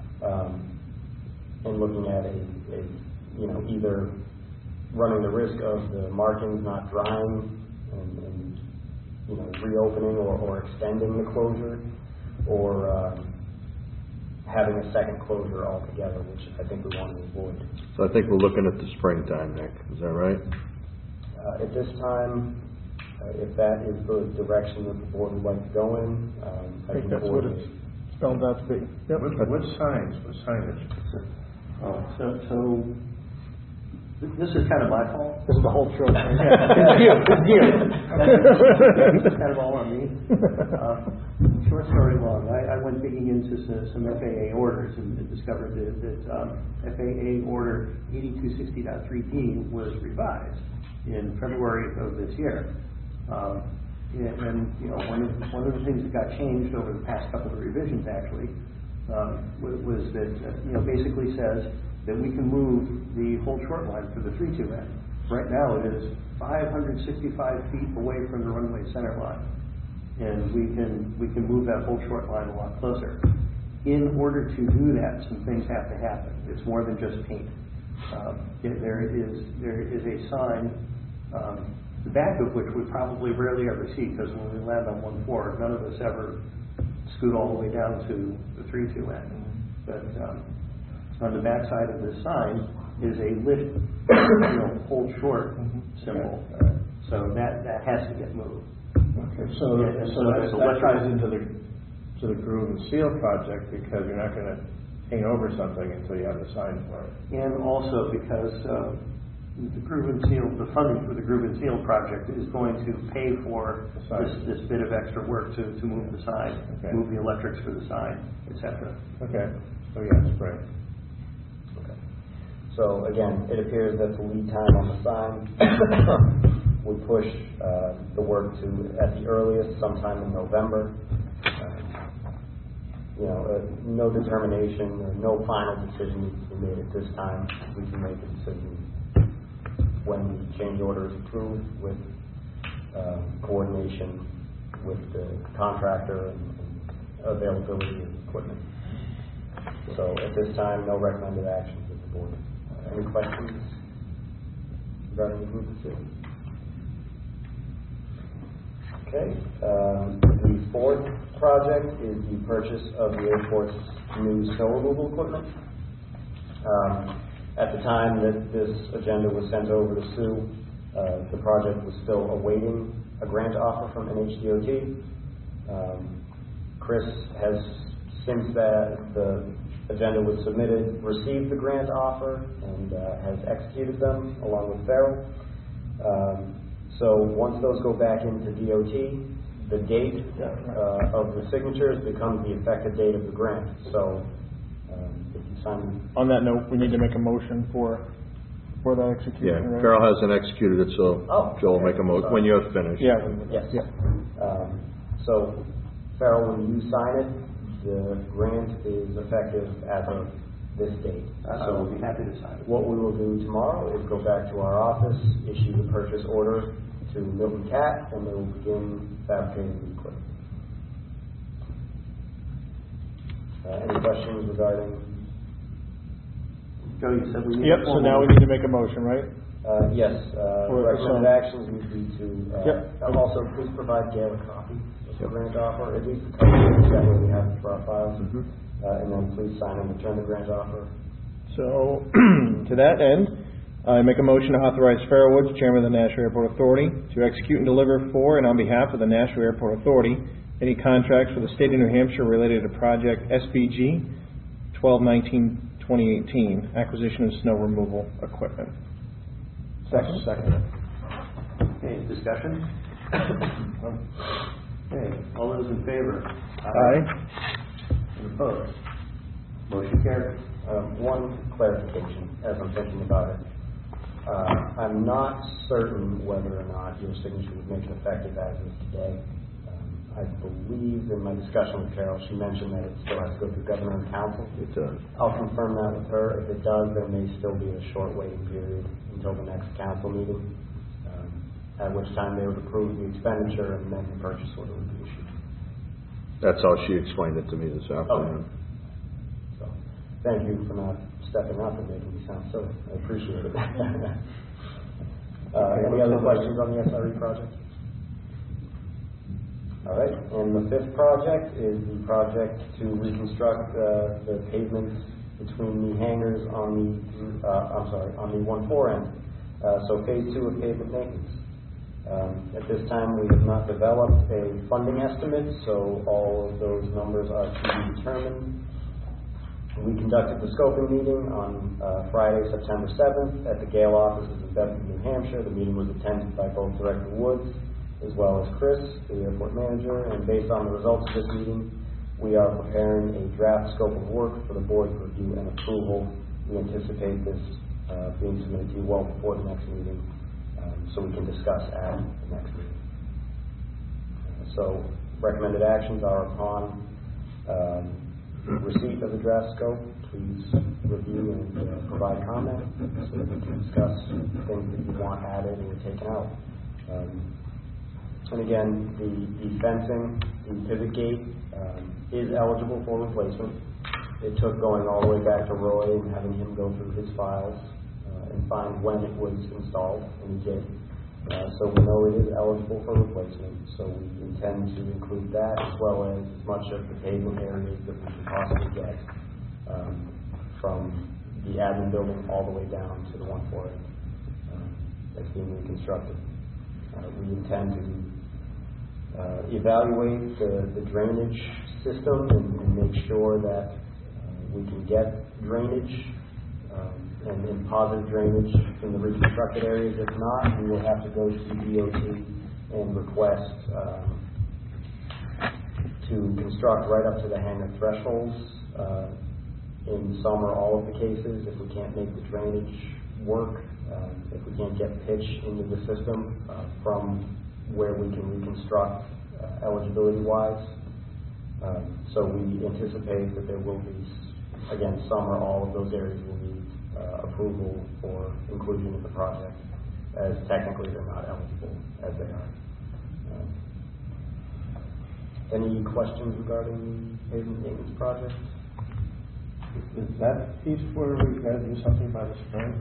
and looking at either running the risk of the markings not drying and reopening or extending the closure, or having a second closure altogether, which I think we want to avoid. So I think we're looking at the springtime, Nick. Is that right? At this time, if that is the direction that the board would like to go in, I think that's what it's spelled out to be. Yep. What signage? So this is kind of my fault. This is the whole truth. This is kind of all on me. Short story long, I went digging into some FAA orders and discovered that FAA Order 8260.3D was revised in February of this year. And one of the things that got changed over the past couple of revisions actually was that basically says that we can move the whole short line for the 3-2 end. Right now it is 565 feet away from the runway center line, and we can move that whole short line a lot closer. In order to do that, some things have to happen. It's more than just paint. There is a sign, the back of which we probably rarely ever see, because when we land on 1-4, none of us ever scoot all the way down to the 3-2 end. But on the back side of this sign is a lift, hold short symbol. So that has to get moved. Okay, so that ties into the Groove and Seal project, because you're not going to paint over something until you have the sign for it. And also because the Groove and Seal, the funding for the Groove and Seal project is going to pay for this bit of extra work to move the sign, move the electrics for the sign, et cetera. Okay, so yeah, that's great. Okay. So again, it appears that the lead time on the sign would push the work to, at the earliest, sometime in November. No determination or no final decision needs to be made at this time. We can make a decision when the change order is approved with coordination with the contractor and availability of equipment. So at this time, no recommended actions with the board. Any questions regarding the group of two? Okay. The fourth project is the purchase of the airport's new snow removal equipment. At the time that this agenda was sent over to Sue, the project was still awaiting a grant offer from NHDOT. Chris has, since the agenda was submitted, received the grant offer and has executed them along with Farrell. So once those go back into DOT, the date of the signatures becomes the effective date of the grant. So if you sign... On that note, we need to make a motion for that execution, Yeah, right? Farrell hasn't executed it, so Joe will make a motion when you're finished. Yeah. Yes. Yeah. So Farrell, when you sign it, the grant is effective as of this date. I will be happy to sign it. What we will do tomorrow is go back to our office, issue the purchase order to Milton Cat, and they will begin fabricating the equipment. Any questions regarding? Joe, you said we need Yep, so now we need to make a motion, right? Yes, recommended actions would be to, also please provide Gail a copy of the grant offer, at least a copy, that way we have it for our files. And then please sign and return the grant offer. So, to that end, I make a motion to authorize Farrell Woods, Chairman of the Nashua Airport Authority, to execute and deliver for and on behalf of the Nashua Airport Authority any contracts for the state of New Hampshire related to project SBG 1219-2018, acquisition of snow removal equipment. Second. Okay, discussion? Okay, all those in favor? Aye. And opposed? Motion carried. One clarification as I'm thinking about it. I'm not certain whether or not your signature would make it effective as of today. I believe in my discussion with Carol, she mentioned that it still has to go through Governor and Council. It does. I'll confirm that with her. If it does, there may still be a short waiting period until the next council meeting, at which time they would approve the expenditure and then the purchase order would be issued. That's how she explained it to me this afternoon. So, thank you for not stepping up and making me sound silly. I appreciate it. Any other questions on the SRE project? All right, and the fifth project is the project to reconstruct the pavement between the hangars on the, on the 1-4 end. So phase 2 of pavement maintenance. At this time, we have not developed a funding estimate, so all of those numbers are to be determined. We conducted the scoping meeting on Friday, September 7th at the Gale offices in Bedford, New Hampshire. The meeting was attended by both Director Woods as well as Chris, the airport manager, and based on the results of this meeting, we are preparing a draft scope of work for the board to review and approval. We anticipate this being submitted to you well before the next meeting, so we can discuss at the next meeting. So recommended actions are upon receipt of the draft scope, please review and provide comment so that we can discuss things that you want added or taken out. And again, the fencing, the pivot gate is eligible for replacement. It took going all the way back to Roy and having him go through his files and find when it was installed, and he did. So we know it is eligible for replacement, so we intend to include that as well as much of the pavement areas that we can possibly get from the admin building all the way down to the 1-4 that's being reconstructed. We intend to evaluate the drainage system and make sure that we can get drainage and in positive drainage in the reconstructed areas. If not, we will have to go to the DOT and request to construct right up to the hangar thresholds in some or all of the cases if we can't make the drainage work, if we can't get pitch into the system from where we can reconstruct eligibility-wise. So we anticipate that there will be, again, some or all of those areas will need approval for inclusion in the project, as technically they're not eligible as they are. Any questions regarding the pavement maintenance project? Is that piece where we've got to do something by the spring?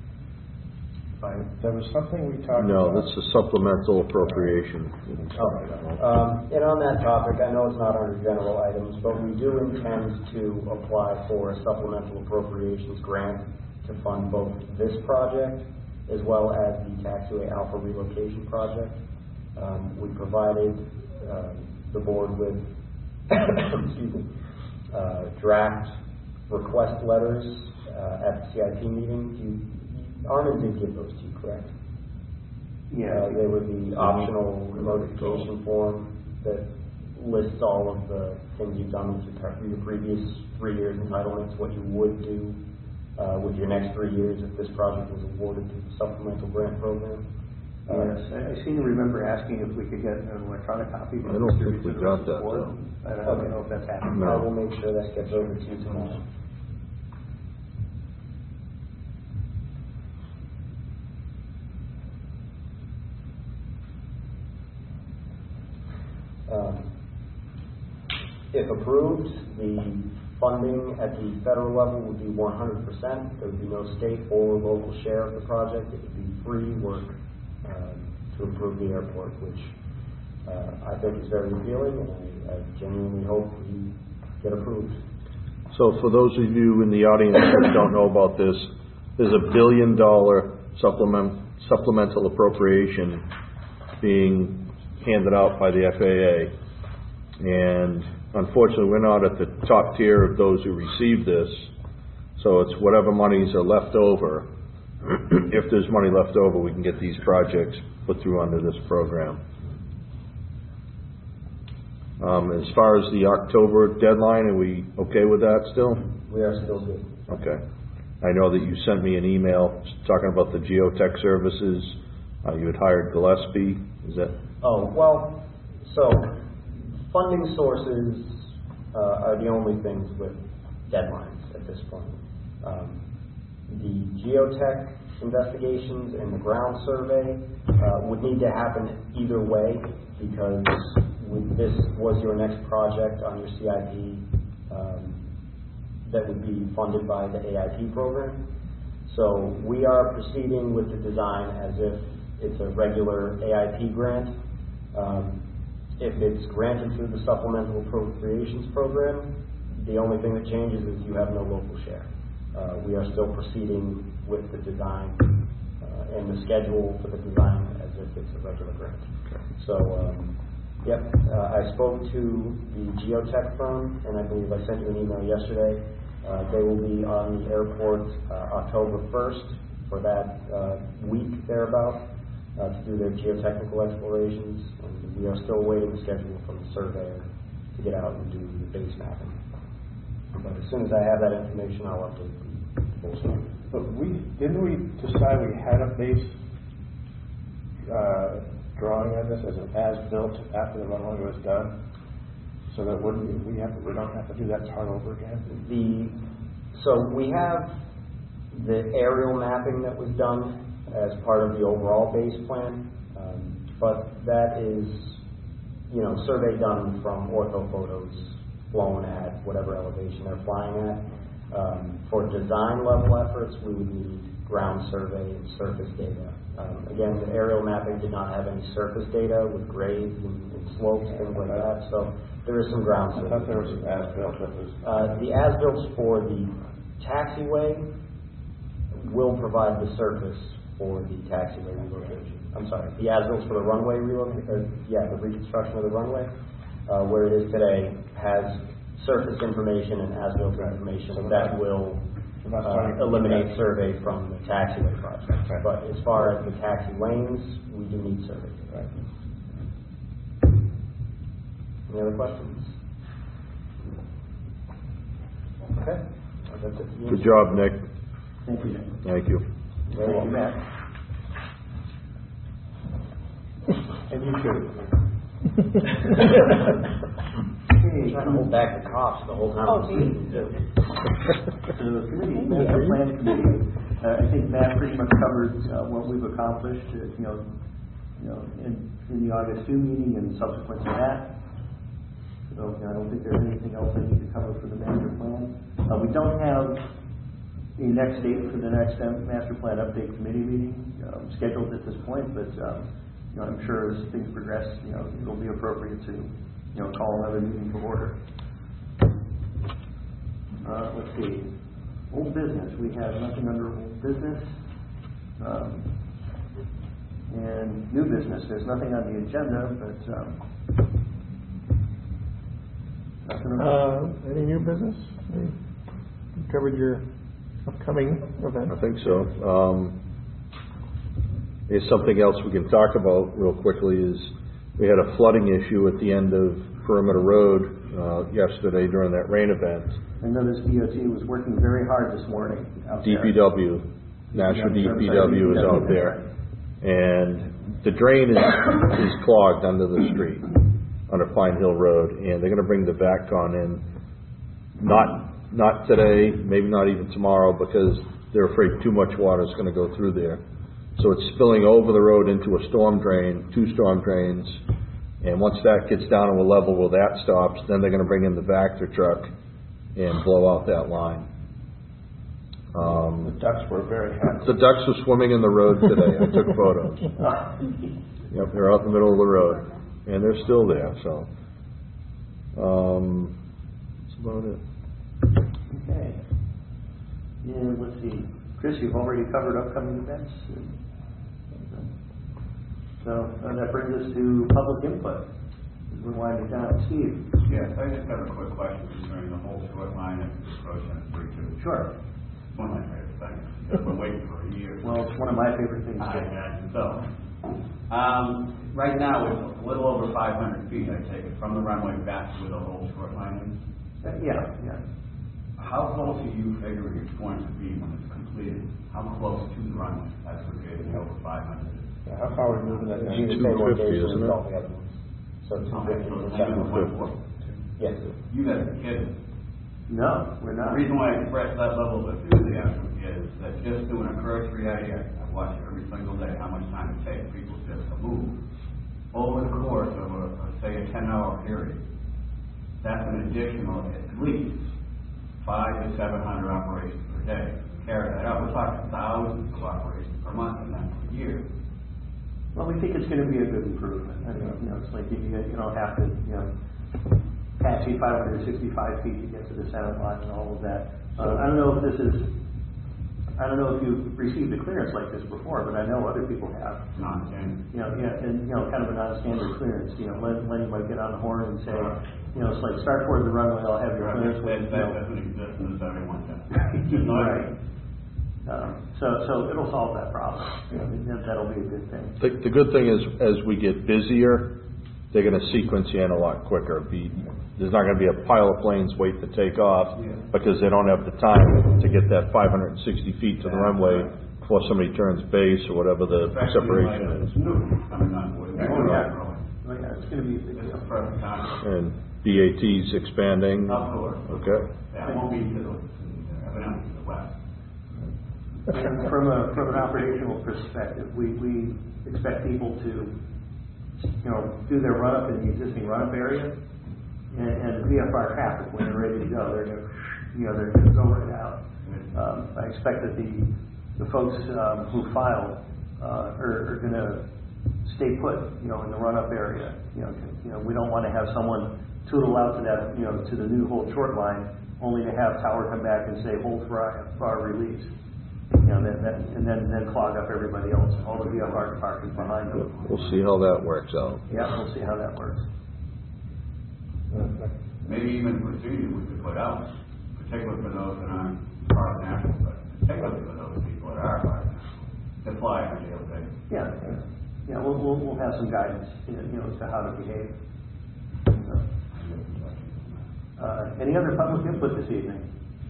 There was something we talked about. No, that's a supplemental appropriation. And on that topic, I know it's not under general items, but we do intend to apply for a supplemental appropriations grant to fund both this project as well as the Taxiway Alpha relocation project. We provided the board with excuse me, draft request letters at the CIP meeting. Armin did give those to you, correct? Yeah. They were the optional notification form that lists all of the things you've done with your previous 3 years entitlements, what you would do with your next 3 years if this project was awarded to the supplemental grant program. Yes, I seem to remember asking if we could get an electronic copy. I don't think we got that, though. I don't know if that's happening. I will make sure that gets over to you tomorrow. If approved, the funding at the federal level would be 100%. There would be no state or local share of the project. It would be free work to improve the airport, which I think is very appealing, and I genuinely hope we get approved. So for those of you in the audience that don't know about this, there's $1 billion supplemental appropriation being handed out by the FAA, and unfortunately we're not at the top tier of those who receive this, so it's whatever monies are left over. If there's money left over, we can get these projects put through under this program. As far as the October deadline, are we okay with that still? We are still good. Okay. I know that you sent me an email talking about the geotech services. You had hired Gillespie. Is that? Oh, well, so funding sources are the only things with deadlines at this point. The geotech investigations and the ground survey would need to happen either way, because this was your next project on your CIP that would be funded by the AIP program. So we are proceeding with the design as if it's a regular AIP grant. If it's granted through the Supplemental Appropriations Program, the only thing that changes is you have no local share. We are still proceeding with the design and the schedule for the design as if it's a regular grant. So, yep, I spoke to the geotech firm, and I believe I sent you an email yesterday. They will be on the airport October 1st for that week thereabout to do their geotechnical explorations. And we are still awaiting the schedule from the surveyor to get out and do the base mapping. But as soon as I have that information, I'll update the full story. But didn't we decide we had a base drawing on this as an as-built after the runway was done, so that we don't have to do that part over again? So we have the aerial mapping that was done as part of the overall base plan, but that is, survey done from ortho photos flown at whatever elevation they're flying at. For design level efforts, we would need ground survey and surface data. Again, the aerial mapping did not have any surface data with grades and slopes, things like that, so there is some ground survey. I thought there was some as-built that was... The as-built for the taxiway will provide the surface for the taxiway relocation. I'm sorry, the as-built for the runway relocation, the reconstruction of the runway, where it is today, has surface information and as-built information that will eliminate survey from the taxiway project. But as far as the taxi lanes, we do need survey. Any other questions? Okay. That's it. Good job, Nick. Thank you. Thank you. Very well. Thank you, Matt. And you too. I'm trying to hold back the cops the whole time I'm speaking. So the committee, master plan committee, I think Matt pretty much covered what we've accomplished, in the August 2 meeting and subsequent to that. So I don't think there's anything else I need to cover for the master plan. We don't have a next date for the next master plan update committee meeting scheduled at this point, but I'm sure as things progress, it'll be appropriate to call another meeting to order. Let's see. Old business. We have nothing under old business. And new business. There's nothing on the agenda, but nothing. Any new business? You covered your upcoming event. I think so. There's something else we can talk about real quickly is we had a flooding issue at the end of Perimeter Road yesterday during that rain event. I know this DOT was working very hard this morning out there. DPW, National DPW is out there. And the drain is clogged under the street, under Pine Hill Road, and they're going to bring the VACCON in, not today, maybe not even tomorrow, because they're afraid too much water is going to go through there. So it's spilling over the road into a storm drain, 2 storm drains, and once that gets down to a level where that stops, then they're going to bring in the Vector truck and blow out that line. The ducks were very happy. The ducks were swimming in the road today. I took photos. Yep, they're out in the middle of the road, and they're still there. So that's about it. Okay. And let's see, Chris, you've already covered upcoming events. So that brings us to public input. We're winding down. Steve. Yes, I just have a quick question concerning the whole short line of approach on 3-2. Sure. One of my favorite things. I've been waiting for a year. Well, it's one of my favorite things. I imagine so. Right now, it's a little over 500 feet, I take it, from the runway back to where the whole short line is. Yeah. How close are you figuring it's going to be when it's completed? How close to the runway? That's what you're getting over 500. How far are we moving that down? 250, isn't it? So 250 to 750. Yes. You guys are kidding. No, we're not. The reason why I express that level of enthusiasm is that just doing a cursory idea, I watch it every single day, how much time it takes people just to move. Over the course of say a 10-hour period, that's an additional at least 500 to 700 operations per day. Carry that out, we're talking thousands of operations per month and then per year. Well, we think it's going to be a good improvement. I mean, it's like you don't have to, pass 565 feet to get to the center line and all of that. I don't know if you've received a clearance like this before, but I know other people have. Non-standard. Kind of a non-standard clearance. Lenny might get on the horn and say, it's like start toward the runway, I'll have your clearance. That doesn't exist in this everyone does. Right. So it'll solve that problem. That'll be a good thing. The good thing is, as we get busier, they're going to sequence you in a lot quicker. There's not going to be a pile of planes waiting to take off because they don't have the time to get that 560 feet to the runway before somebody turns base or whatever the separation is. It's going to be a big deal. Perfect time. And BAT's expanding. Of course. Okay. Yeah, it won't be to the west. And from an operational perspective, we expect people to do their run-up in the existing run-up area and VFR traffic when they're ready to go. They're going to go right out. I expect that the folks who filed are going to stay put, in the run-up area. We don't want to have someone tootle out to that, to the new hold short line, only to have Tower come back and say hold for our release. And then clog up everybody else, all the VFR departments behind them. We'll see how that works out. Yeah, we'll see how that works. Maybe even procedure we could put out, particularly for those that aren't part of national, but particularly for those people that are part of national, to fly on a daily basis. Yeah, we'll have some guidance, as to how to behave. Any other public input this evening?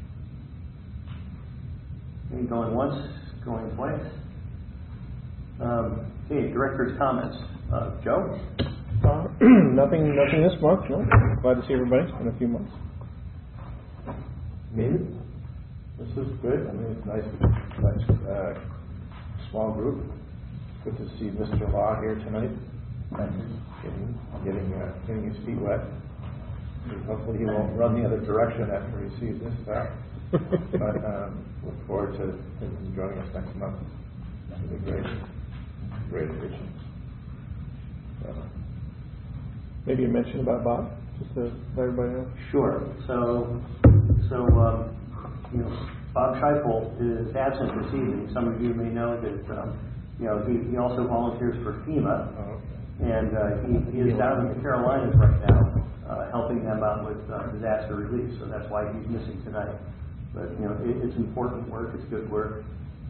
Any going once, going twice? Okay, director's comments. Joe? Nothing this month, no. Glad to see everybody. It's been a few months. Me? This is good. I mean, it's nice, small group. Good to see Mr. Law here tonight. Getting his feet wet. Hopefully he won't run the other direction after he sees this stuff. But look forward to him joining us next month. It'll be great addition. Maybe you mentioned about Bob, just to let everybody know. Sure. So Bob Scheifel is absent this evening. Some of you may know that, he also volunteers for FEMA, and he is down in the Carolinas right now, helping them out with disaster relief. So that's why he's missing tonight. But it's important work. It's good work.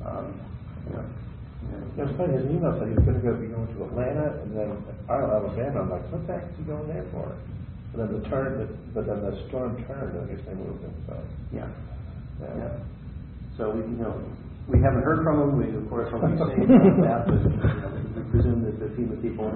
It's funny, his email said he was going to be going to Atlanta and then Alabama. I'm like, what the heck is he going there for? But then the storm turned. I guess they moved him. So yeah. So we haven't heard from him. We of course will be safe on that, but we presume that the FEMA people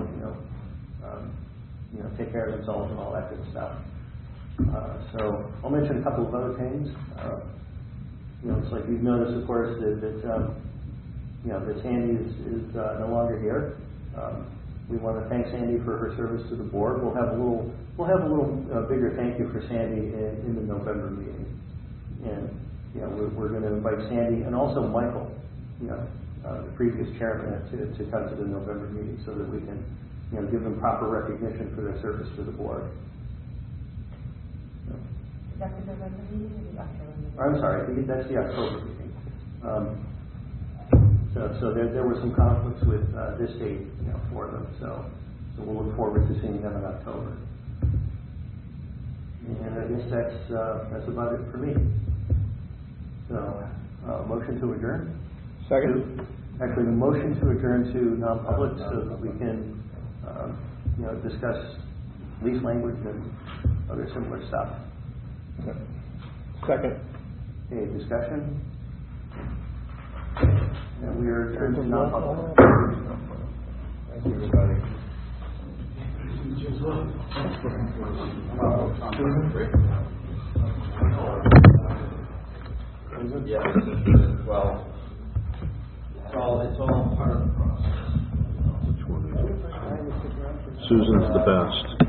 take care of themselves and all that good stuff. So I'll mention a couple of other things. It's like you've noticed, of course, that Sandy is no longer here. We want to thank Sandy for her service to the board. We'll have a little bigger thank you for Sandy in the November meeting, and we're going to invite Sandy and also Michael, the previous chairman, to come to the November meeting so that we can give them proper recognition for their service to the board. Is that the November meeting or the October meeting? I'm sorry, that's the October meeting. So there were some conflicts with this date, for them. So we'll look forward to seeing them in October. And I guess that's about it for me. So motion to adjourn. Second. Actually, the motion to adjourn to non-public so that we can discuss lease language and other similar stuff. Second. Okay, discussion. And we are adjourned to non-public. thank you, everybody. Yeah, well, it's all part of the process. Susan's the best.